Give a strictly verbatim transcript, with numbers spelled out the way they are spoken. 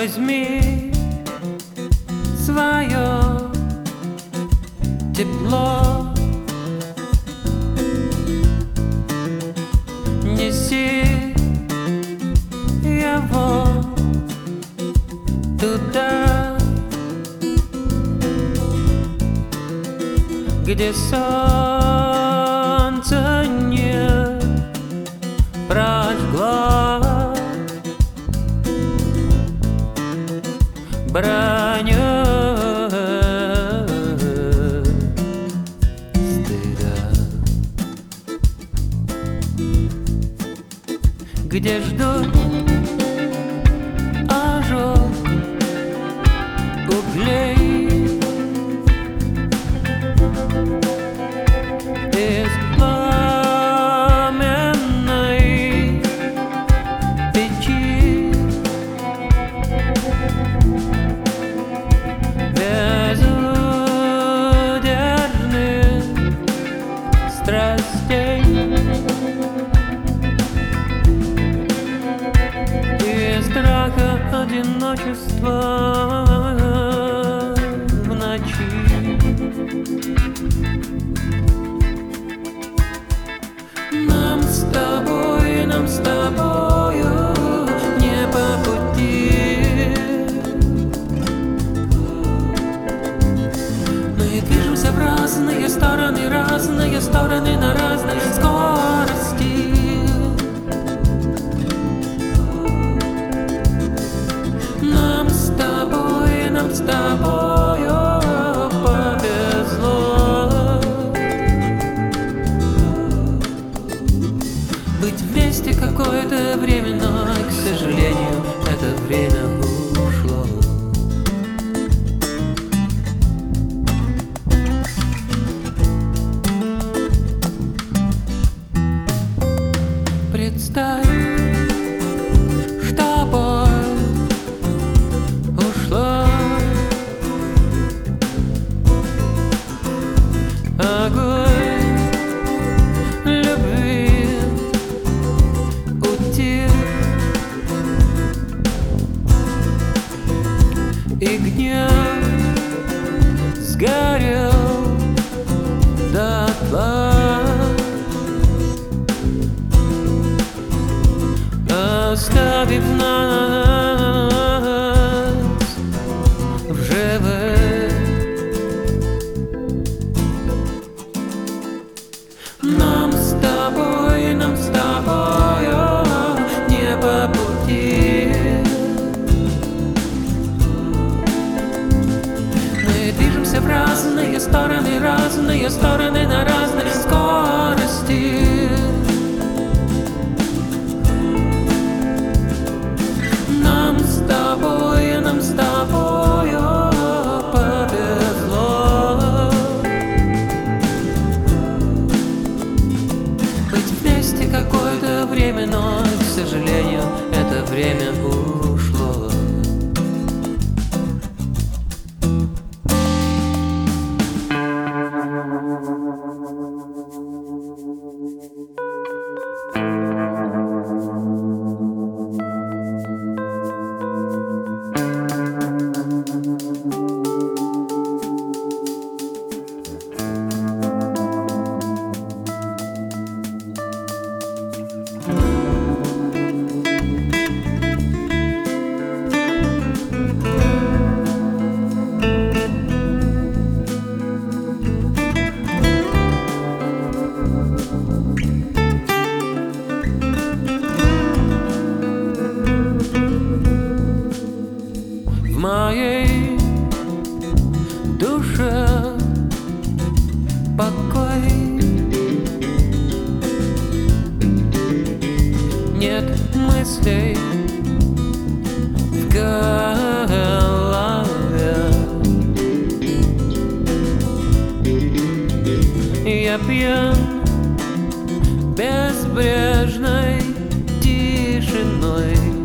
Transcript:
Возьми свое тепло, неси его туда, где солнце не прожгло броню стыда, где ждут ожог углей из пламенной печи, безудержных страстей и страха одиночества в ночи. Нам с тобой, нам с тобою не по пути. Мы движемся в разные стороны, разные стороны на разной скорости. Нам с тобой, нам с тобою повезло быть вместе какое-то время, но, к сожалению, это время ушло. Представь, что боль ушла, огонь любви утих, и гнев сгорел дотла, оставив нас в живых. Нам с тобой, нам с тобою не по пути. Мы движемся в разные стороны, разные стороны на разной скорости. Нам с тобой, нам с тобою повезло быть вместе какое-то время, но, к сожалению, это время ушло. В моей душе покой, нет мыслей в голове. Я пьян безбрежной тишиной,